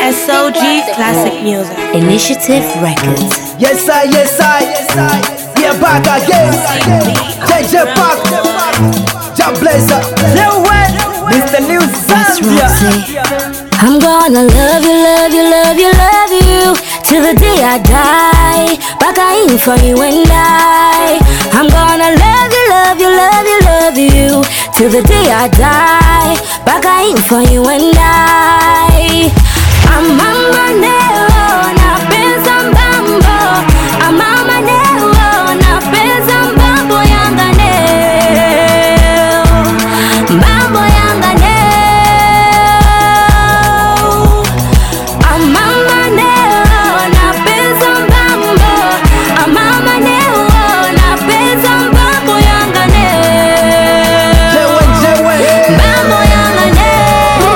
SOG Classic Music. Initiative Records. Yes I, we are back again. JJ Park, Jah Blazer, Lil Wayne, Mr. New Zambia. I'm gonna love you, love you, love you, love you till the day I die. Back in for you and I'm gonna love you, love you, love you, love you till the day I die. Back in for you and I'm mama neo na penza mbambo. I'm mama neo na penza mbambo yanga neo. Mbambo yanga neo. I'm mama neo na penza mbambo. I'm mama neo na penza mbambo yanga neo. Mbambo yanga neo.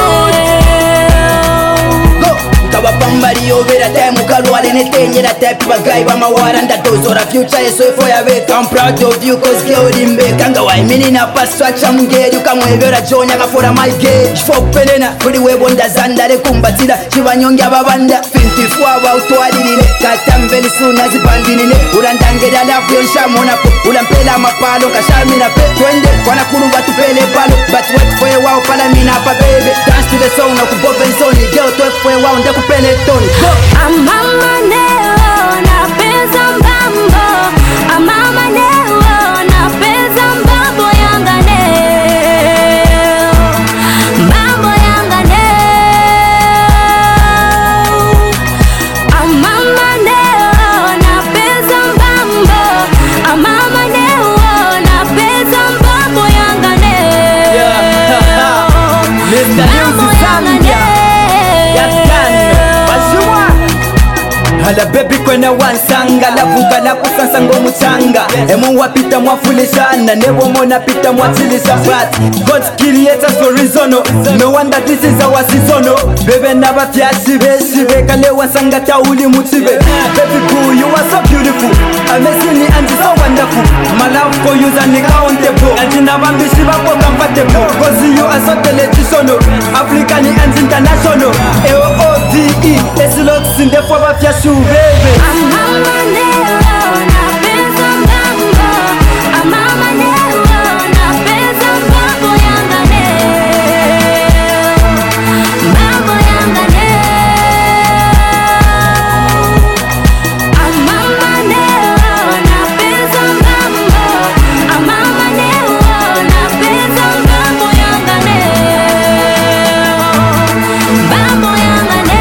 Bambari over time ukalwale netenyera type bagayi bamawara ndadozora future yeso for ya wait. I'm proud of you cause girl imbeka nga waimini na paswacha mungeri ukamwebera jonya kafora my gate fopelena kuri webo ndazandale kumbatira chibanyonge ababanda 54 wa utwalirire katambeli suna zipandinine urandangera love yonshamona po ulampela mapalo kashamina pe twende kwana kuruba tupele palo but wait for a while pala mina pa baby dance to the song na kubobensoni girl twet for a while ndakupele toni go. I'm mama neo na penza mbambo. I'm mama neo na penza mbambo yanga neo. Mbambo yanga neo. I'm mama neo na penza mbambo. I'm mama neo na penza mbambo yanga neo. Mbambo yanga neo. Hala baby kwena wansanga lavuga la kusansa ngomuchanga emu wapita mwafulishana nebo mona pita mwatilisha but God creates us for reason. No wonder this is our season. Bebe naba fyashi beshibe kale wansanga tauli mutibe. Baby boo you are so beautiful, amazing and so wonderful. My love for you is uncountable and nabambishi bako comfortable cause you are so delectable. African and international AOODE esilokes in the form of your baby. I'm mama neo na penza mbambo. I'm mama neo na penza mbambo yanga neo. Mbambo yanga neo. I'm mama neo na penza mbambo. I'm mama neo na penza mbambo yanga neo. Mbambo yanga neo.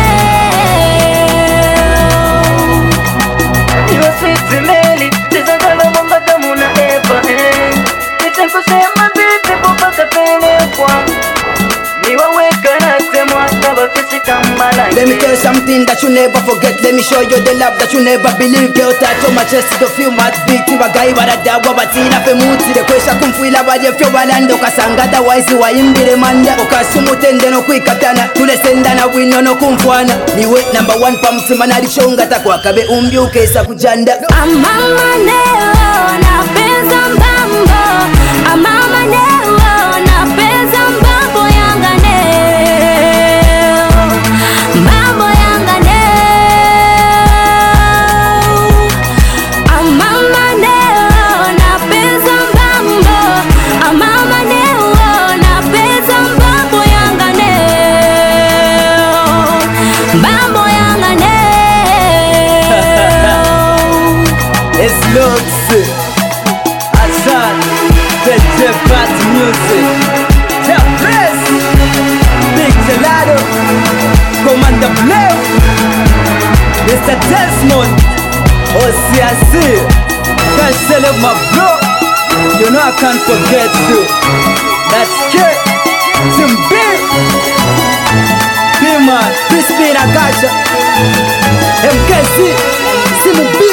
Let me tell you something that you never forget. Let me show you the love that you never believe. Girl, touch on my chest to feel my beat. Bagayi baradawa batina fe mutire kwesha kumfuila baje fyo balando kasanga otherwise wayimbire manda okasumutende no kwikatana tulesendana wino no kumfwana niwe number 1 pamutima nalichonga takwakabe umbyuke isa kujanda. I'm mama neo na penza mbambo. I'm mama neo na penza mbambo yanga neo. Mbambo yanga neo. I'm mama neo na penza mbambo. I'm mama neo na penza mbambo yanga neo. Mbambo yanga neo. It's looks Ashan JJ Park Music Jah Blazer, Big Gelado, Commander Blue, Mr. Desmond, OCIC. Can't celebrate my bro. You know I can't forget you. That's Kid, Tim B, B-Man, Crispin Agacha, MKC, Simu B.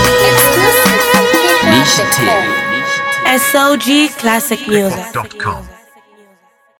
SOG Classic Music.